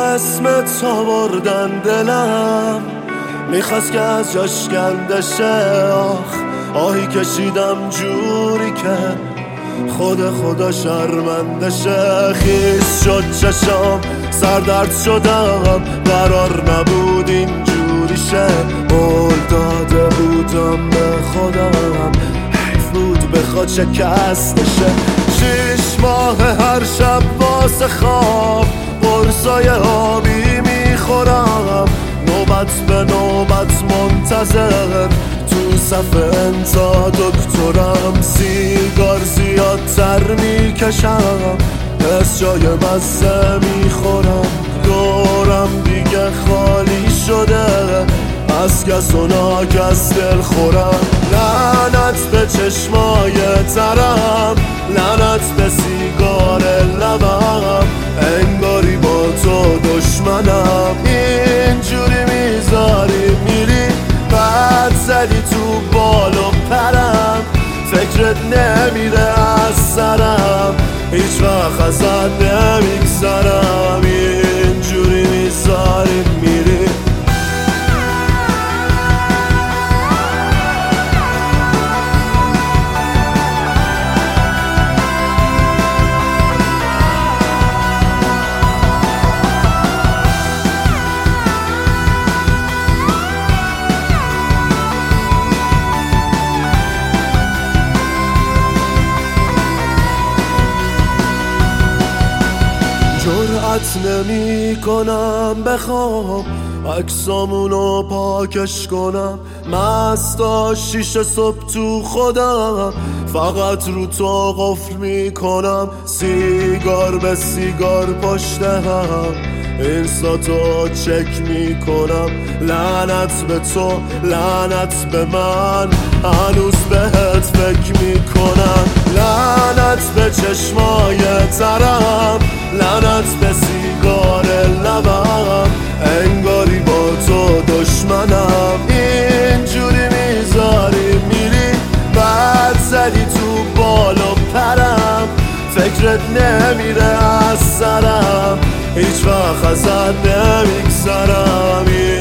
اسمت آوردن دلم میخواست که از جاش کنده شه. آهی کشیدم جوری که خدا شرمنده شه. خیس شد چشام سردرد شدم قرار نبود اینجوری شه. قول داده بودم به خودم حیف بود بخواد شکسته شه. 6 ماه هر شب واسه خواب قرصای آبی میخورم نوبت به نوبت منتظر تو صف انتا دکترم. سیگار زیادتر میکشم از جای مزه میخورم. دورم دیگه خالی شده از کس و ناکس دل خورم. لعنت به چشمای ترم لعنت به سیگار لبم انگاری با تو دشمنم. اینجوری میذاری میری بعد زدی تو بال و پرم فکرت نمیره از سرم هیچ وقت ازت نمیگذرم. اینجوری میذاری میری جرأت نمی کنم بخوام عکسامونو پاکش کنم. مستا 6 صبح تو خودم فقط رو تو قفل می کنم. سیگار به سیگار پشت هم اینستا تو چک می کنم. لعنت به تو لعنت به من هنوز بهت فکر می کنم. لعنت به چشمای ترم لعنت به سیگار لبم انگاری با تو دشمنم. اینجوری میذاری میری بعد زدی تو بال و پرم فکرت نمیره از سرم هیچ وقت ازت نمیگذرم.